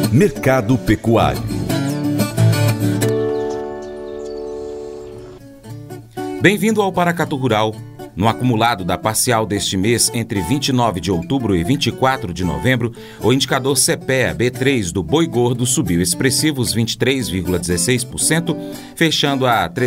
Mercado Pecuário. Bem-vindo ao Paracatu Rural. No acumulado da parcial deste mês, entre 29 de outubro e 24 de novembro, o indicador CPEA B3 do boi gordo subiu expressivos 23,16%, fechando a R$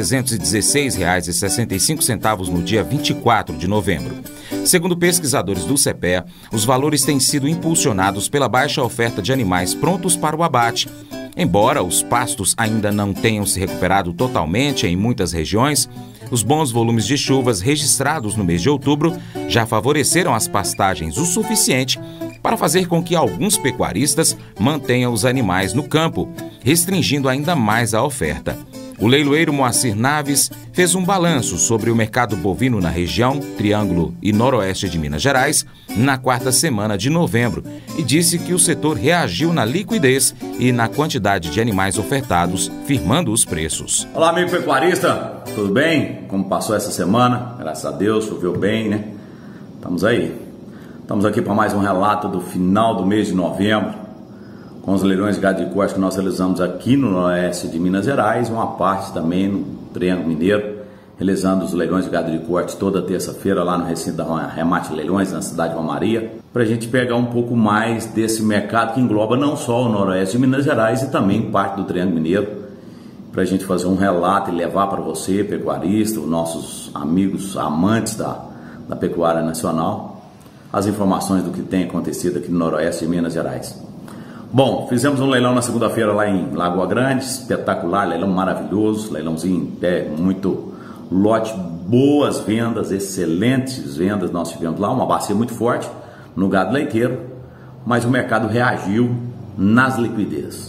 316,65 no dia 24 de novembro. Segundo pesquisadores do CPEA, os valores têm sido impulsionados pela baixa oferta de animais prontos para o abate. Embora os pastos ainda não tenham se recuperado totalmente em muitas regiões, os bons volumes de chuvas registrados no mês de outubro já favoreceram as pastagens o suficiente para fazer com que alguns pecuaristas mantenham os animais no campo, restringindo ainda mais a oferta. O leiloeiro Moacir Naves fez um balanço sobre o mercado bovino na região, Triângulo e Noroeste de Minas Gerais, na quarta semana de novembro, e disse que o setor reagiu na liquidez e na quantidade de animais ofertados, firmando os preços. Olá, amigo pecuarista, tudo bem? Como passou essa semana? Graças a Deus, choveu bem, né? Estamos aí. Estamos aqui para mais um relato do final do mês de novembro, com os leilões de gado de corte que nós realizamos aqui no Noroeste de Minas Gerais, uma parte também no Triângulo Mineiro, realizando os leilões de gado de corte toda terça-feira lá no recinto da Remate Leilões, na cidade de Romaria, para a gente pegar um pouco mais desse mercado que engloba não só o Noroeste de Minas Gerais e também parte do Triângulo Mineiro, para a gente fazer um relato e levar para você, pecuarista, os nossos amigos amantes da pecuária nacional, as informações do que tem acontecido aqui no Noroeste de Minas Gerais. Bom, fizemos um leilão na segunda-feira lá em Lagoa Grande, espetacular, leilão maravilhoso, leilãozinho muito lote, boas vendas, excelentes vendas nós tivemos lá, uma bacia muito forte no gado leiteiro, mas o mercado reagiu nas liquidez.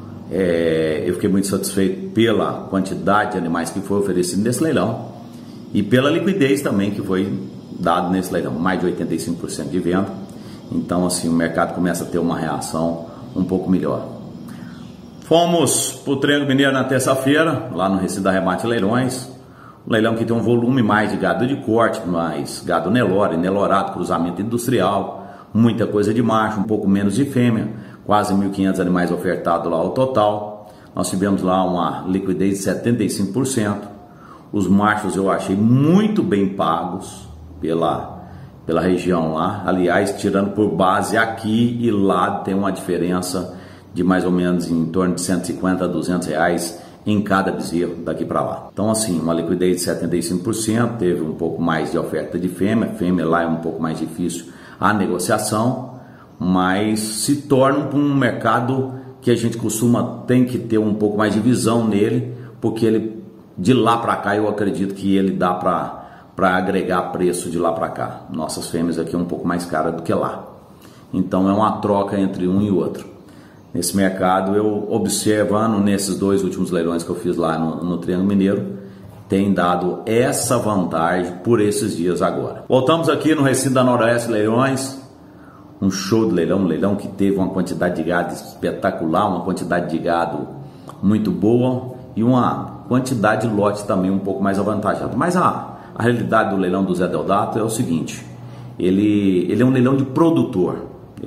Eu fiquei muito satisfeito pela quantidade de animais que foi oferecido nesse leilão e pela liquidez também que foi dado nesse leilão, mais de 85% de venda. Então assim, o mercado começa a ter uma reação um pouco melhor. Fomos para o Triângulo Mineiro na terça-feira, lá no recinto da Remate Leilões, um leilão que tem um volume mais de gado de corte, mais gado Nelore, Nelorado, cruzamento industrial, muita coisa de macho, um pouco menos de fêmea, quase 1.500 animais ofertados lá ao total. Nós tivemos lá uma liquidez de 75%, os machos eu achei muito bem pagos pela região lá, aliás, tirando por base aqui e lá tem uma diferença de mais ou menos em torno de 150 a 200 reais em cada bezerro daqui para lá. Então assim, uma liquidez de 75%, teve um pouco mais de oferta de fêmea lá é um pouco mais difícil a negociação, mas se torna um mercado que a gente tem que ter um pouco mais de visão nele, porque ele de lá para cá eu acredito que ele dá para agregar preço de lá para cá. Nossas fêmeas aqui é um pouco mais cara do que lá. Então é uma troca entre um e outro. Nesse mercado eu observando nesses dois últimos leilões que eu fiz lá no Triângulo Mineiro, tem dado essa vantagem por esses dias agora. Voltamos aqui no recinto da Noroeste Leilões, um show de leilão, um leilão que teve uma quantidade de gado espetacular, uma quantidade de gado muito boa e uma quantidade de lote também um pouco mais avantajada. Mas a realidade do leilão do Zé Deodato é o seguinte, ele é um leilão de produtor, é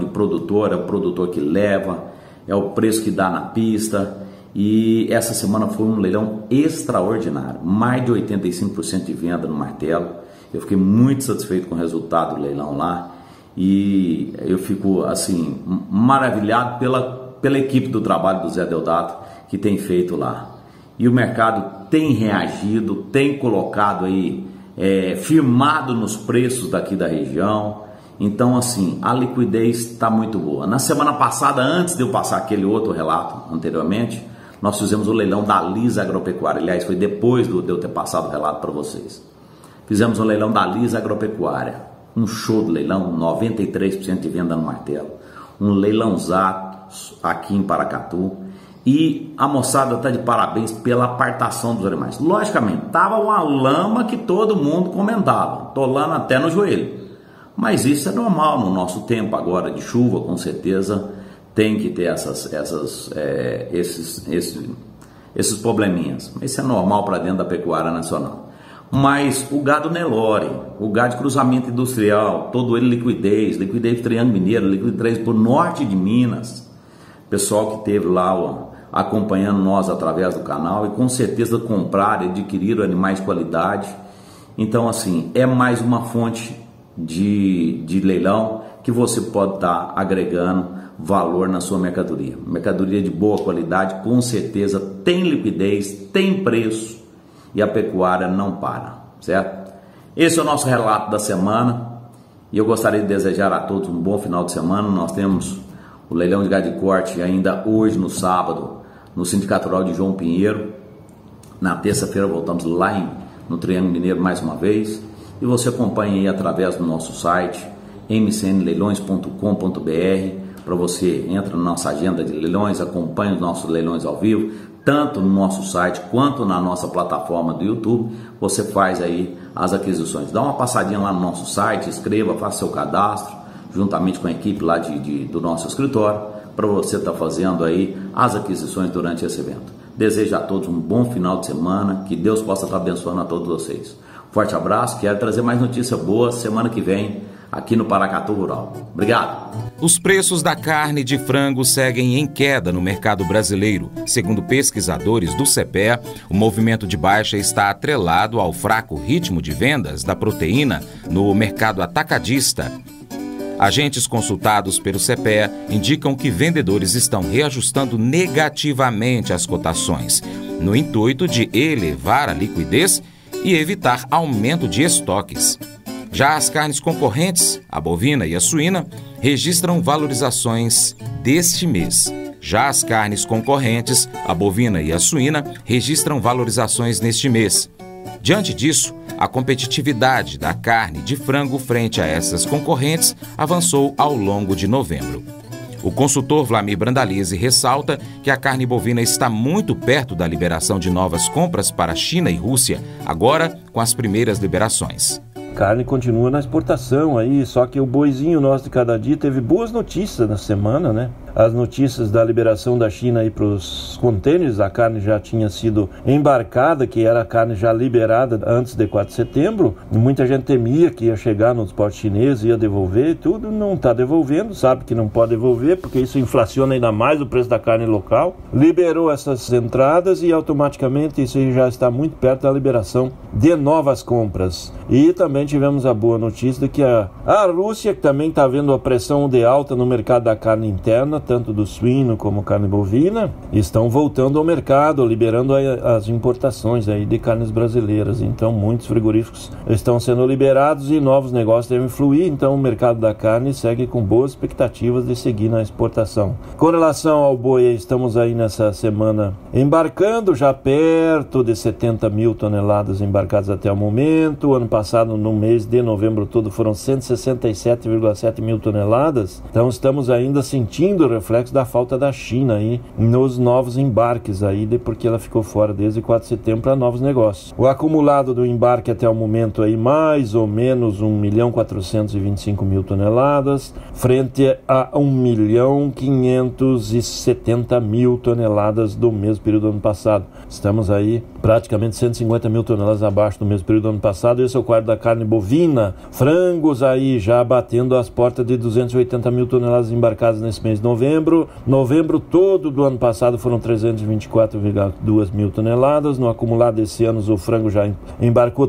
o produtor que leva, é o preço que dá na pista, e essa semana foi um leilão extraordinário, mais de 85% de venda no martelo. Eu fiquei muito satisfeito com o resultado do leilão lá, e eu fico assim, maravilhado pela equipe do trabalho do Zé Deodato que tem feito lá. E o mercado tem reagido, tem colocado aí, firmado nos preços daqui da região. Então assim, a liquidez está muito boa. Na semana passada, antes de eu passar aquele outro relato anteriormente, nós fizemos o leilão da Lisa Agropecuária. Aliás, foi depois de eu ter passado o relato para vocês. Fizemos o leilão da Lisa Agropecuária. Um show de leilão, 93% de venda no martelo. Um leilãozato aqui em Paracatu. E a moçada está de parabéns pela apartação dos animais. Logicamente, estava uma lama que todo mundo comentava, tolando até no joelho. Mas isso é normal no nosso tempo agora de chuva, com certeza tem que ter esses probleminhas. Isso é normal para dentro da pecuária nacional. Mas o gado Nelore, o gado de cruzamento industrial, todo ele liquidez do Triângulo Mineiro, liquidez por norte de Minas, pessoal que esteve lá acompanhando nós através do canal e com certeza compraram e adquiriram animais de qualidade. Então, assim, é mais uma fonte de leilão que você pode estar agregando valor na sua mercadoria. Mercadoria de boa qualidade, com certeza tem liquidez, tem preço e a pecuária não para, certo? Esse é o nosso relato da semana e eu gostaria de desejar a todos um bom final de semana. Nós temos o leilão de gado de corte ainda hoje no sábado no Sindicato Rural de João Pinheiro. Na terça-feira voltamos lá no Triângulo Mineiro mais uma vez e você acompanha aí através do nosso site mcnleilões.com.br. Para você, entra na nossa agenda de leilões, acompanha os nossos leilões ao vivo, tanto no nosso site quanto na nossa plataforma do YouTube. Você faz aí as aquisições. Dá uma passadinha lá no nosso site, escreva, faça seu cadastro, juntamente com a equipe lá do nosso escritório, para você estar fazendo aí as aquisições durante esse evento. Desejo a todos um bom final de semana, que Deus possa estar abençoando a todos vocês. Forte abraço, quero trazer mais notícia boa semana que vem, aqui no Paracatu Rural. Obrigado. Os preços da carne de frango seguem em queda no mercado brasileiro. Segundo pesquisadores do CEPEA, o movimento de baixa está atrelado ao fraco ritmo de vendas da proteína no mercado atacadista. Agentes consultados pelo CEPEA indicam que vendedores estão reajustando negativamente as cotações, no intuito de elevar a liquidez e evitar aumento de estoques. Já as carnes concorrentes, a bovina e a suína, registram valorizações deste mês. Já as carnes concorrentes, a bovina e a suína, registram valorizações neste mês. Diante disso, a competitividade da carne de frango frente a essas concorrentes avançou ao longo de novembro. O consultor Vlamir Brandalize ressalta que a carne bovina está muito perto da liberação de novas compras para China e Rússia, agora com as primeiras liberações. Carne continua na exportação aí, só que o boizinho nosso de cada dia teve boas notícias na semana, né? As notícias da liberação da China aí para os contêineres, a carne já tinha sido embarcada, que era a carne já liberada antes de 4 de setembro. Muita gente temia que ia chegar nos portos chineses, ia devolver, tudo não está devolvendo, sabe que não pode devolver, porque isso inflaciona ainda mais o preço da carne local. Liberou essas entradas e automaticamente isso já está muito perto da liberação de novas compras. E também tivemos a boa notícia de que a Rússia, que também está vendo a pressão de alta no mercado da carne interna, tanto do suíno como carne bovina, estão voltando ao mercado, liberando as importações aí de carnes brasileiras. Então muitos frigoríficos estão sendo liberados e novos negócios devem fluir, então o mercado da carne segue com boas expectativas de seguir na exportação. Com relação ao boi, estamos aí nessa semana embarcando já perto de 70 mil toneladas embarcadas até o momento. O ano passado, no mês de novembro todo, foram 167,7 mil toneladas. Então estamos ainda sentindo o reflexo da falta da China aí nos novos embarques aí, porque ela ficou fora desde 4 de setembro para novos negócios. O acumulado do embarque até o momento aí mais ou menos 1.425.000 toneladas, frente a 1.570.000 toneladas do mesmo período do ano passado. Estamos aí praticamente 150.000 toneladas abaixo do mesmo período do ano passado. Esse é o quadro da carne bovina. Frangos aí já batendo as portas de 280.000 toneladas embarcadas nesse mês de novembro. Novembro todo do ano passado foram 324,2 mil toneladas. No acumulado desse ano, o frango já embarcou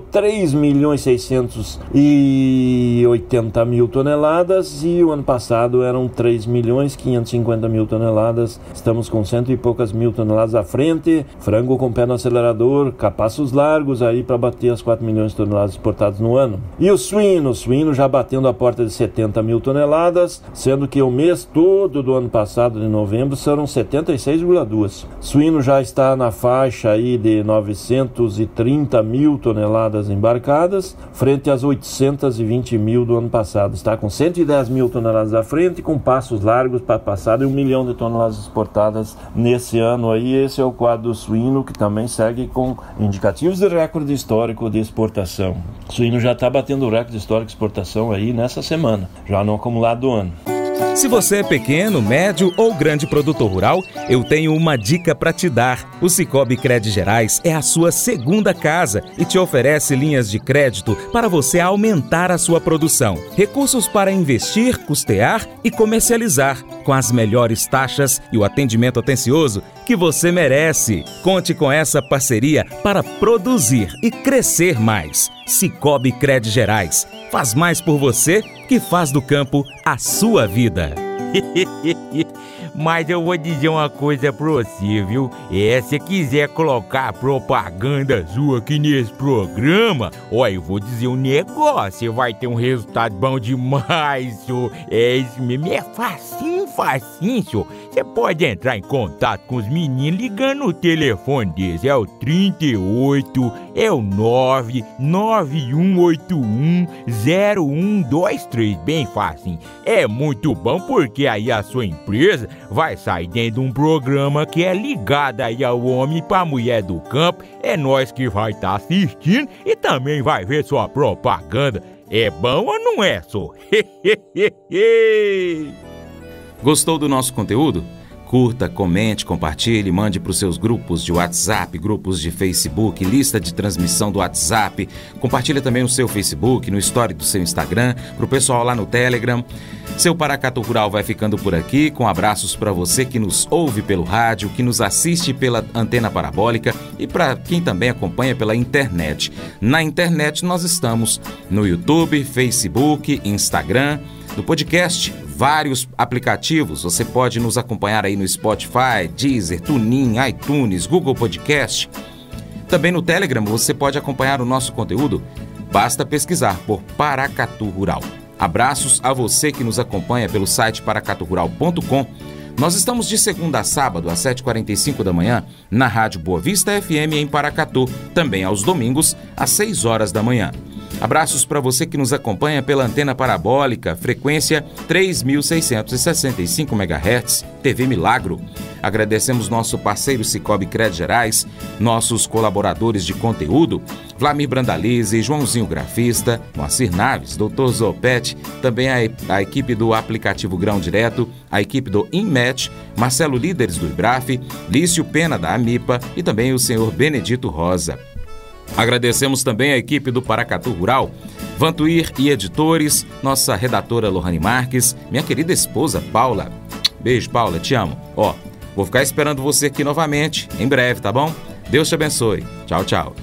3.680.000 toneladas e o ano passado eram 3.550.000 toneladas. Estamos com 100 e poucas mil toneladas à frente. Frango com pé no acelerador, capaços largos aí para bater as 4 milhões de toneladas exportadas no ano. E o suíno já batendo a porta de 70 mil toneladas, sendo que o mês todo do ano passado, de novembro, foram 76,2. Suíno já está na faixa aí de 930 mil toneladas embarcadas, frente às 820 mil do ano passado. Está com 110 mil toneladas à frente, com passos largos para passar de 1 milhão de toneladas exportadas nesse ano aí. Esse é o quadro do suíno, que também segue com indicativos de recorde histórico de exportação. O suíno já está batendo o recorde histórico de exportação aí nessa semana, já no acumulado do ano. Se você é pequeno, médio ou grande produtor rural, eu tenho uma dica para te dar. O Sicoob Cred Gerais é a sua segunda casa e te oferece linhas de crédito para você aumentar a sua produção. Recursos para investir, custear e comercializar, com as melhores taxas e o atendimento atencioso que você merece. Conte com essa parceria para produzir e crescer mais. Sicoob Cred Gerais. Faz mais por você que faz do campo a sua vida. Mas eu vou dizer uma coisa pra você, viu? Se quiser colocar propaganda sua aqui nesse programa, eu vou dizer um negócio, você vai ter um resultado bom demais, senhor. Isso mesmo, é facinho, senhor. Você pode entrar em contato com os meninos ligando o telefone deles, é o 38, é o 991810123, bem facinho. É muito bom porque aí a sua empresa vai sair dentro de um programa que é ligado aí ao homem pra mulher do campo. É nós que vai estar assistindo e também vai ver sua propaganda. É bom ou não é, só? Gostou do nosso conteúdo? Curta, comente, compartilhe, mande para os seus grupos de WhatsApp, grupos de Facebook, lista de transmissão do WhatsApp. Compartilhe também no seu Facebook, no story do seu Instagram, para o pessoal lá no Telegram. Seu Paracatu Rural vai ficando por aqui, com abraços para você que nos ouve pelo rádio, que nos assiste pela antena parabólica e para quem também acompanha pela internet. Na internet nós estamos no YouTube, Facebook, Instagram, no podcast, vários aplicativos. Você pode nos acompanhar aí no Spotify, Deezer, TuneIn, iTunes, Google Podcast. Também no Telegram você pode acompanhar o nosso conteúdo. Basta pesquisar por Paracatu Rural. Abraços a você que nos acompanha pelo site paracaturural.com. Nós estamos de segunda a sábado, às 7h45 da manhã, na Rádio Boa Vista FM em Paracatu. Também aos domingos, às 6 horas da manhã. Abraços para você que nos acompanha pela antena parabólica, frequência 3.665 MHz, TV Milagro. Agradecemos nosso parceiro Sicoob Cred Gerais, nossos colaboradores de conteúdo, Vlamir Brandalize, Joãozinho Grafista, Moacir Naves, Dr. Zopete, também a equipe do aplicativo Grão Direto, a equipe do InMatch, Marcelo Líderes do IBRAF, Lício Pena da Amipa e também o senhor Benedito Rosa. Agradecemos também a equipe do Paracatu Rural, Vantuir e editores, nossa redatora Lohane Marques, minha querida esposa Paula. Beijo, Paula, te amo. Vou ficar esperando você aqui novamente, em breve, tá bom? Deus te abençoe. Tchau, tchau.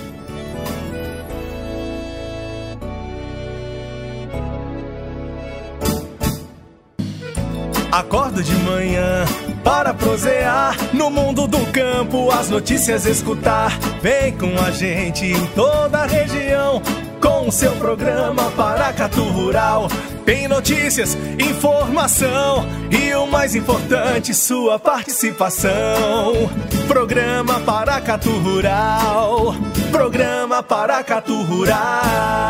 Acordo de manhã para prosear no mundo do campo, as notícias escutar. Vem com a gente em toda a região com o seu programa Paracatu Rural. Tem notícias, informação e o mais importante, sua participação. Programa Paracatu Rural. Programa Paracatu Rural.